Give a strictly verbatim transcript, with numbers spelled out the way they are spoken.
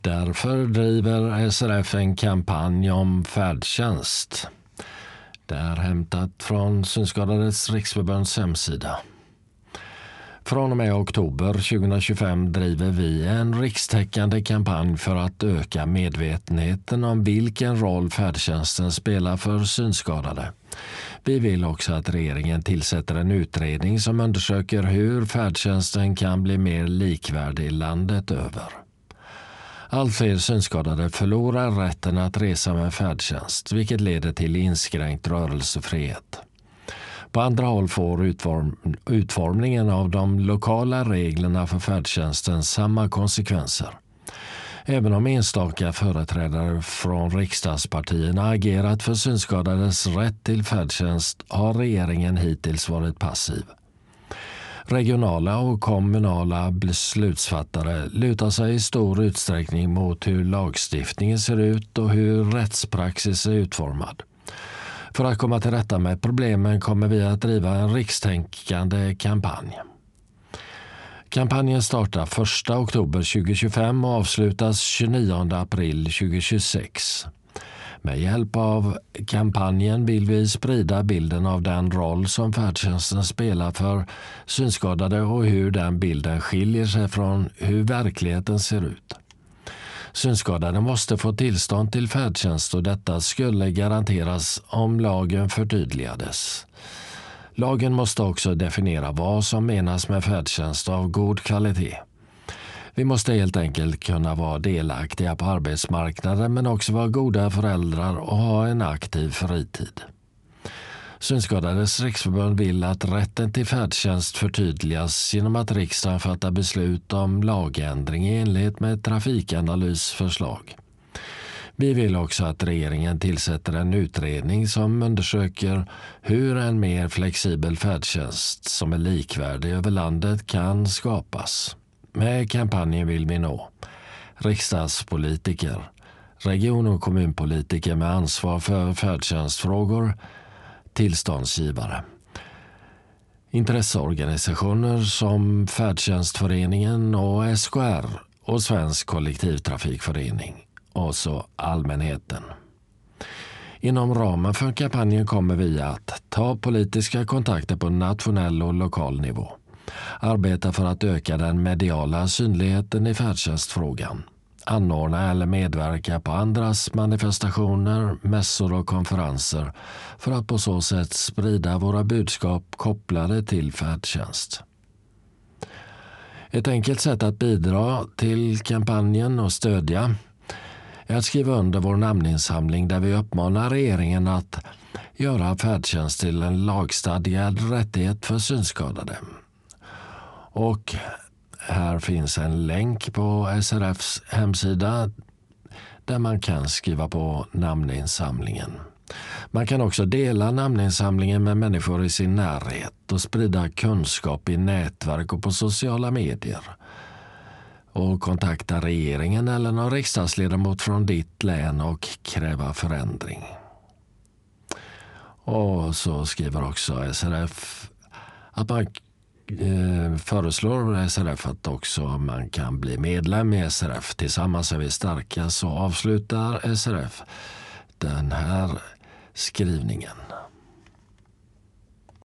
Därför driver S R F en kampanj om färdtjänst. Det är hämtat från Synskadades riksförbunds hemsida. Från och med oktober tjugohundratjugofem driver vi en rikstäckande kampanj för att öka medvetenheten om vilken roll färdtjänsten spelar för synskadade. Vi vill också att regeringen tillsätter en utredning som undersöker hur färdtjänsten kan bli mer likvärdig landet över. Allt fler synskadade förlorar rätten att resa med färdtjänst, vilket leder till inskränkt rörelsefrihet. På andra håll får utform utformningen av de lokala reglerna för färdtjänsten samma konsekvenser. Även om enstaka företrädare från riksdagspartierna agerat för synskadades rätt till färdtjänst har regeringen hittills varit passiv. Regionala och kommunala beslutsfattare lutar sig i stor utsträckning mot hur lagstiftningen ser ut och hur rättspraxis är utformad. För att komma till rätta med problemen kommer vi att driva en rikstänkande kampanj. Kampanjen startar första oktober tjugohundratjugofem och avslutas tjugonionde april tjugohundratjugosex. Med hjälp av kampanjen vill vi sprida bilden av den roll som färdtjänsten spelar för synskadade och hur den bilden skiljer sig från hur verkligheten ser ut. Synskadade måste få tillstånd till färdtjänst och detta skulle garanteras om lagen förtydligades. Lagen måste också definiera vad som menas med färdtjänst av god kvalitet. Vi måste helt enkelt kunna vara delaktiga på arbetsmarknaden men också vara goda föräldrar och ha en aktiv fritid. Synskadades riksförbund vill att rätten till färdtjänst förtydligas genom att riksdagen fattar beslut om lagändring i enlighet med Trafikanalys förslag. Vi vill också att regeringen tillsätter en utredning som undersöker hur en mer flexibel färdtjänst som är likvärdig över landet kan skapas. Med kampanjen vill vi nå riksdagspolitiker, region- och kommunpolitiker med ansvar för färdtjänstfrågor, tillståndsgivare, intresseorganisationer som Färdtjänstföreningen och S K R och Svensk kollektivtrafikförening och så allmänheten. Inom ramen för kampanjen kommer vi att ta politiska kontakter på nationell och lokal nivå, arbeta för att öka den mediala synligheten i färdtjänstfrågan, anordna eller medverka på andras manifestationer, mässor och konferenser för att på så sätt sprida våra budskap kopplade till färdtjänst. Ett enkelt sätt att bidra till kampanjen och stödja är att skriva under vår namninsamling där vi uppmanar regeringen att göra färdtjänst till en lagstadgad rättighet för synskadade. Och här finns en länk på S R F:s hemsida där man kan skriva på namninsamlingen. Man kan också dela namninsamlingen med människor i sin närhet och sprida kunskap i nätverk och på sociala medier. Och kontakta regeringen eller någon riksdagsledamot från ditt län och kräva förändring. Och så skriver också S R F att man eh, föreslår S R F att också man kan bli medlem i S R F. Tillsammans är vi starka, så avslutar S R F den här skrivningen.